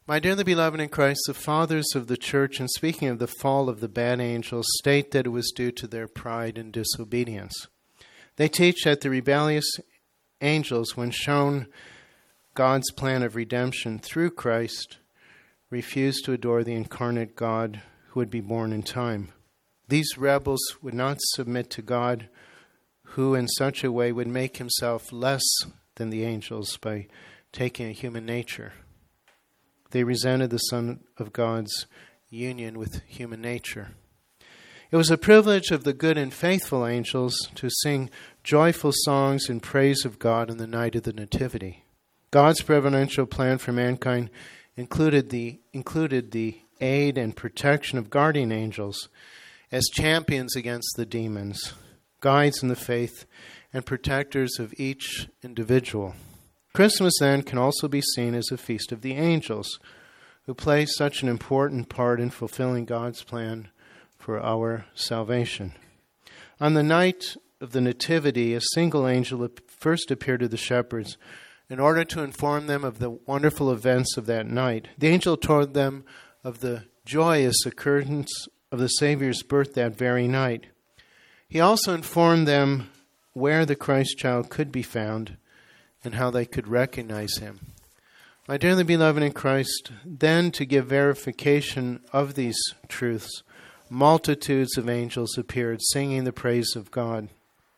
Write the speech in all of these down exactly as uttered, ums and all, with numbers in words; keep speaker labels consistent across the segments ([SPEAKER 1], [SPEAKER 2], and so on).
[SPEAKER 1] My dearly beloved in Christ, the fathers of the church, in speaking of the fall of the bad angels, state that it was due to their pride and disobedience. They teach that the rebellious angels, when shown God's plan of redemption through Christ, refused to adore the incarnate God who would be born in time. These rebels would not submit to God, who in such a way would make himself less than the angels by taking a human nature. They resented the Son of God's union with human nature. It was a privilege of the good and faithful angels to sing joyful songs in praise of God on the night of the Nativity. God's providential plan for mankind included the included the aid and protection of guardian angels as champions against the demons, guides in the faith, and protectors of each individual. Christmas, then, can also be seen as a feast of the angels, who play such an important part in fulfilling God's plan for our salvation. On the night of the Nativity, a single angel first appeared to the shepherds in order to inform them of the wonderful events of that night. The angel told them of the joyous occurrence of the Savior's birth that very night. He also informed them where the Christ child could be found and how they could recognize him. My dearly beloved in Christ, then to give verification of these truths, multitudes of angels appeared singing the praise of God.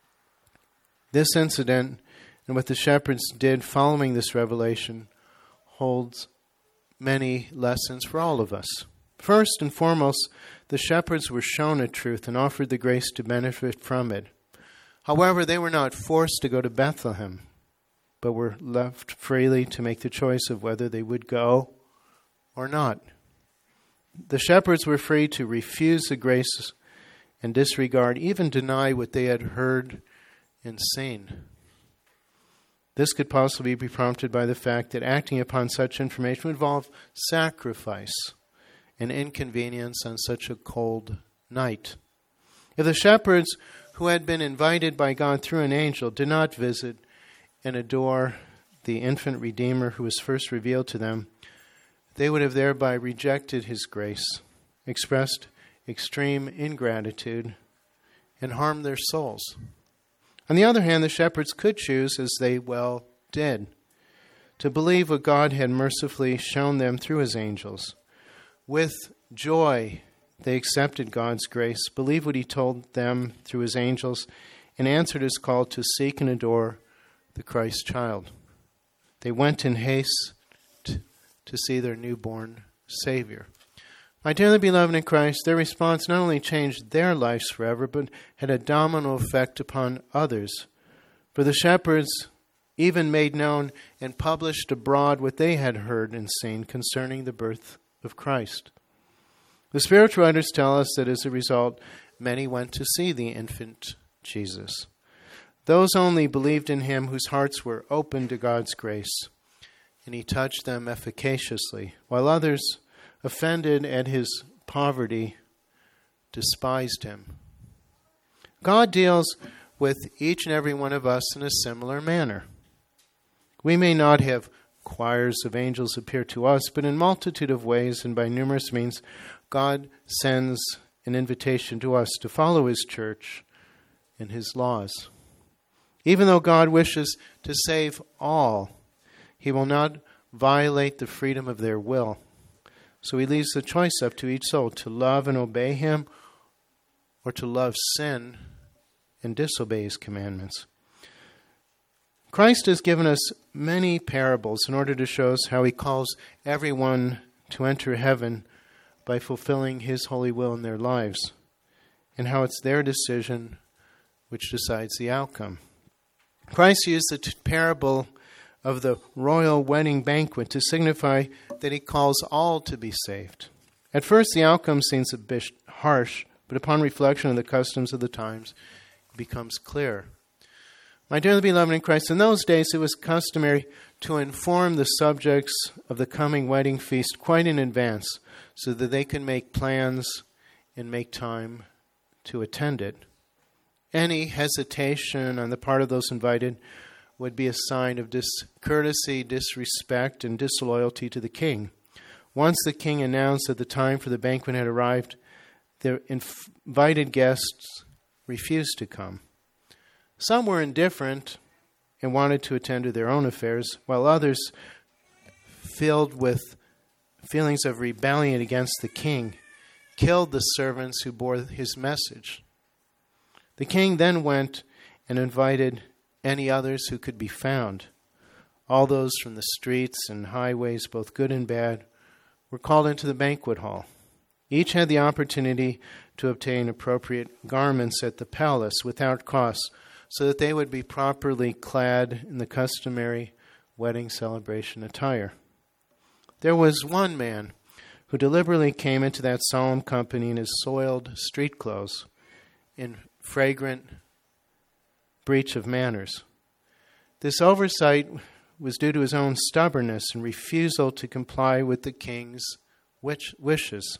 [SPEAKER 1] This incident and what the shepherds did following this revelation holds many lessons for all of us. First and foremost, the shepherds were shown a truth and offered the grace to benefit from it. However, they were not forced to go to Bethlehem, but were left freely to make the choice of whether they would go or not. The shepherds were free to refuse the grace and disregard, even deny what they had heard and seen. This could possibly be prompted by the fact that acting upon such information would involve sacrifice and inconvenience on such a cold night. If the shepherds who had been invited by God through an angel did not visit and adore the infant Redeemer who was first revealed to them, they would have thereby rejected his grace, expressed extreme ingratitude, and harmed their souls. On the other hand, the shepherds could choose, as they well did, to believe what God had mercifully shown them through his angels. With joy, they accepted God's grace, believed what he told them through his angels, and answered his call to seek and adore the Christ child. They went in haste to, to see their newborn Savior. My dearly beloved in Christ, their response not only changed their lives forever, but had a domino effect upon others. For the shepherds even made known and published abroad what they had heard and seen concerning the birth of Christ. The spiritual writers tell us that as a result, many went to see the infant Jesus. Those only believed in him whose hearts were open to God's grace, and he touched them efficaciously, while others, offended at his poverty, despised him. God deals with each and every one of us in a similar manner. We may not have choirs of angels appear to us, but in multitude of ways and by numerous means, God sends an invitation to us to follow his church and his laws. Even though God wishes to save all, he will not violate the freedom of their will. So he leaves the choice up to each soul to love and obey him or to love sin and disobey his commandments. Christ has given us many parables in order to show us how he calls everyone to enter heaven by fulfilling his holy will in their lives, and how it's their decision which decides the outcome. Christ used the t- parable of the royal wedding banquet to signify that he calls all to be saved. At first, the outcome seems a bit harsh, but upon reflection of the customs of the times, it becomes clear. My dearly beloved in Christ, in those days it was customary to inform the subjects of the coming wedding feast quite in advance so that they could make plans and make time to attend it. Any hesitation on the part of those invited would be a sign of discourtesy, disrespect, and disloyalty to the king. Once the king announced that the time for the banquet had arrived, the invited guests refused to come. Some were indifferent and wanted to attend to their own affairs, while others, filled with feelings of rebellion against the king, killed the servants who bore his message. The king then went and invited any others who could be found. All those from the streets and highways, both good and bad, were called into the banquet hall. Each had the opportunity to obtain appropriate garments at the palace without cost, so that they would be properly clad in the customary wedding celebration attire. There was one man who deliberately came into that solemn company in his soiled street clothes, in fragrant breach of manners. This oversight was due to his own stubbornness and refusal to comply with the king's wishes.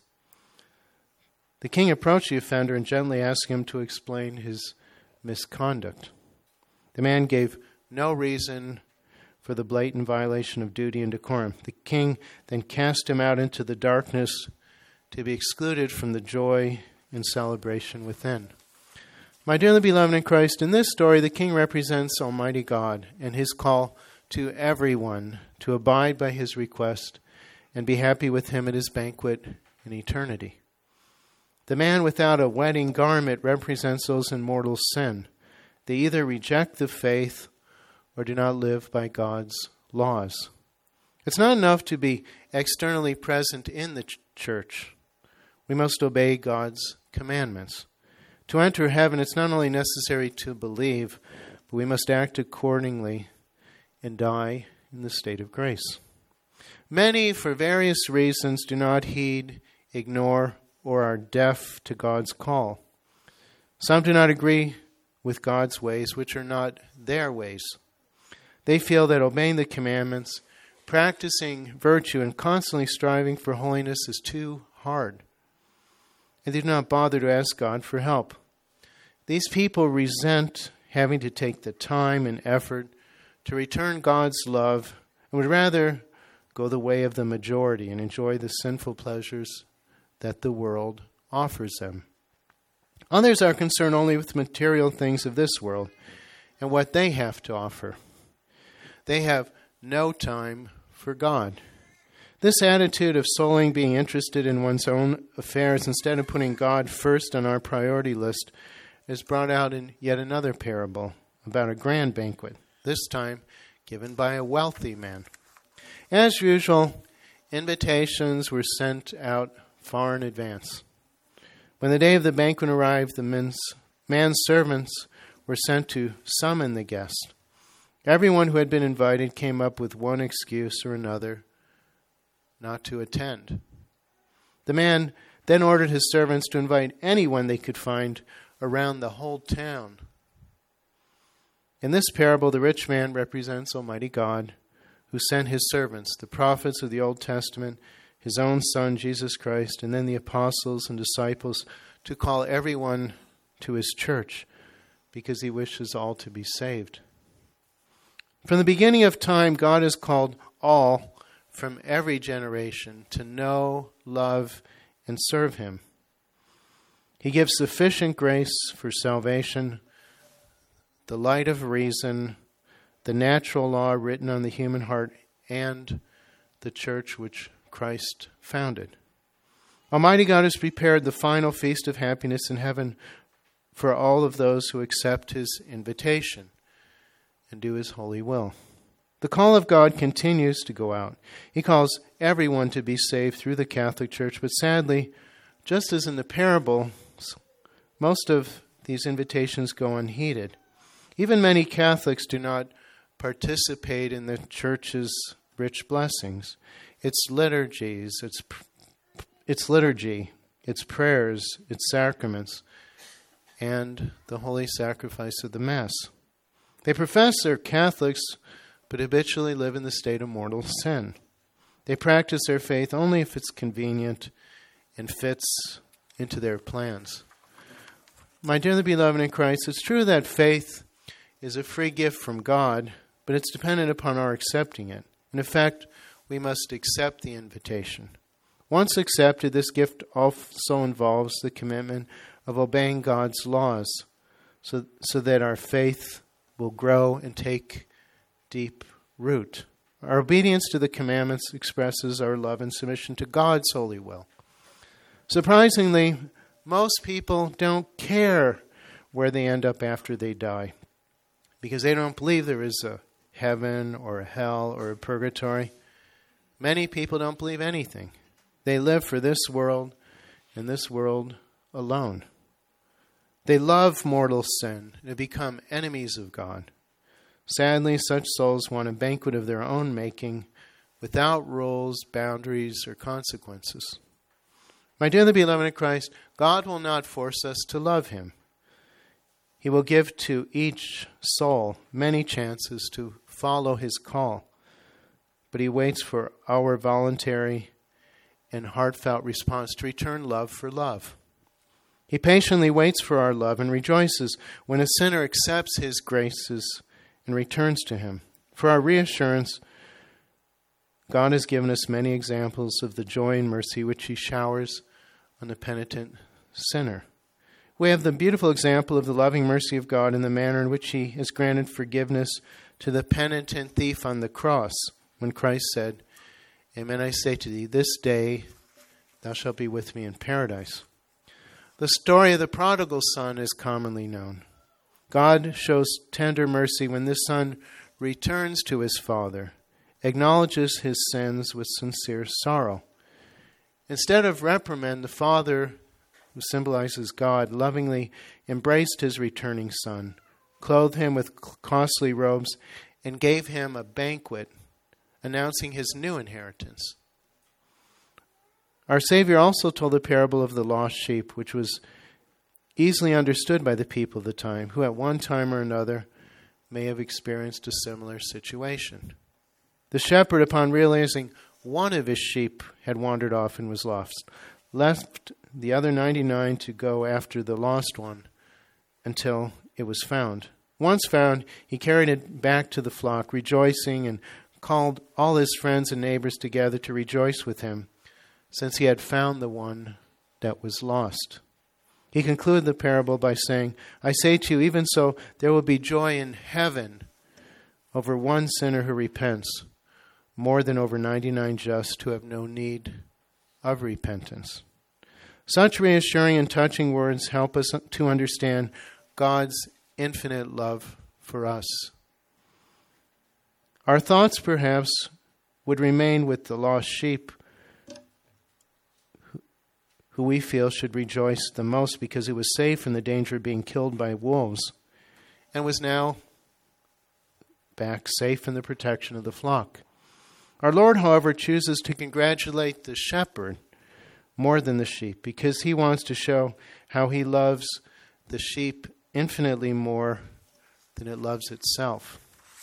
[SPEAKER 1] The king approached the offender and gently asked him to explain his misconduct. The man gave no reason for the blatant violation of duty and decorum. The king then cast him out into the darkness to be excluded from the joy and celebration within. My dearly beloved in Christ, in this story, the king represents Almighty God and his call to everyone to abide by his request and be happy with him at his banquet in eternity. The man without a wedding garment represents those in mortal sin. They either reject the faith or do not live by God's laws. It's not enough to be externally present in the ch- church. We must obey God's commandments. To enter heaven, it's not only necessary to believe, but we must act accordingly and die in the state of grace. Many, for various reasons, do not heed, ignore, or are deaf to God's call. Some do not agree with God's ways, which are not their ways. They feel that obeying the commandments, practicing virtue, and constantly striving for holiness is too hard. And they do not bother to ask God for help. These people resent having to take the time and effort to return God's love and would rather go the way of the majority and enjoy the sinful pleasures that the world offers them. Others are concerned only with material things of this world and what they have to offer. They have no time for God. This attitude of solely being interested in one's own affairs instead of putting God first on our priority list is brought out in yet another parable about a grand banquet, this time given by a wealthy man. As usual, invitations were sent out far in advance. When the day of the banquet arrived, the men's, man's servants were sent to summon the guest. Everyone who had been invited came up with one excuse or another not to attend. The man then ordered his servants to invite anyone they could find around the whole town. In this parable, the rich man represents Almighty God, who sent his servants, the prophets of the Old Testament, his own Son, Jesus Christ, and then the apostles and disciples, to call everyone to his church, because he wishes all to be saved. From the beginning of time, God has called all from every generation to know, love, and serve him. He gives sufficient grace for salvation, the light of reason, the natural law written on the human heart, and the church which Christ founded. Almighty God has prepared the final feast of happiness in heaven for all of those who accept his invitation and do his holy will. The call of God continues to go out. He calls everyone to be saved through the Catholic Church, but sadly, just as in the parables, most of these invitations go unheeded. Even many Catholics do not participate in the Church's rich blessings. Its liturgies, its its liturgy, its prayers, its sacraments, and the holy sacrifice of the Mass. They profess they're Catholics, but habitually live in the state of mortal sin. They practice their faith only if it's convenient and fits into their plans. My dearly beloved in Christ, it's true that faith is a free gift from God, but it's dependent upon our accepting it. In effect, we must accept the invitation. Once accepted, this gift also involves the commitment of obeying God's laws so, so that our faith will grow and take deep root. Our obedience to the commandments expresses our love and submission to God's holy will. Surprisingly, most people don't care where they end up after they die because they don't believe there is a heaven or a hell or a purgatory. Many people don't believe anything. They live for this world and this world alone. They love mortal sin and have become enemies of God. Sadly, such souls want a banquet of their own making without rules, boundaries, or consequences. My dearly beloved in Christ, God will not force us to love Him. He will give to each soul many chances to follow His call, but He waits for our voluntary and heartfelt response to return love for love. He patiently waits for our love and rejoices when a sinner accepts His graces and returns to Him. For our reassurance, God has given us many examples of the joy and mercy which He showers on the penitent sinner. We have the beautiful example of the loving mercy of God in the manner in which He has granted forgiveness to the penitent thief on the cross, when Christ said, "Amen, I say to thee, this day thou shalt be with me in paradise." The story of the prodigal son is commonly known. God shows tender mercy when this son returns to his father, acknowledges his sins with sincere sorrow. Instead of reprimand, the father, who symbolizes God, lovingly embraced his returning son, clothed him with costly robes, and gave him a banquet announcing his new inheritance. Our Savior also told the parable of the lost sheep, which was easily understood by the people of the time, who at one time or another may have experienced a similar situation. The shepherd, upon realizing one of his sheep had wandered off and was lost, left the other ninety-nine to go after the lost one until it was found. Once found, he carried it back to the flock, rejoicing, and called all his friends and neighbors together to rejoice with him, since he had found the one that was lost. He concluded the parable by saying, "I say to you, even so, there will be joy in heaven over one sinner who repents, more than over ninety-nine just who have no need of repentance." Such reassuring and touching words help us to understand God's infinite love for us. Our thoughts, perhaps, would remain with the lost sheep, who we feel should rejoice the most because he was saved from the danger of being killed by wolves and was now back safe in the protection of the flock. Our Lord, however, chooses to congratulate the shepherd more than the sheep because he wants to show how he loves the sheep infinitely more than it loves itself.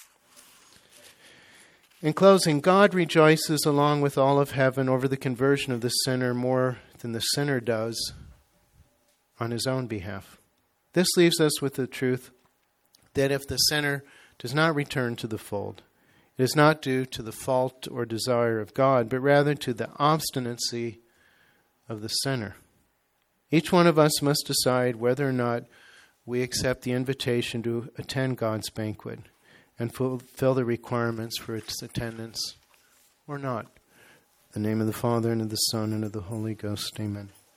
[SPEAKER 1] In closing, God rejoices along with all of heaven over the conversion of the sinner more than the sinner does on his own behalf. This leaves us with the truth that if the sinner does not return to the fold, it is not due to the fault or desire of God, but rather to the obstinacy of the sinner. Each one of us must decide whether or not we accept the invitation to attend God's banquet and fulfill the requirements for its attendance or not. In the name of the Father, and of the Son, and of the Holy Ghost. Amen.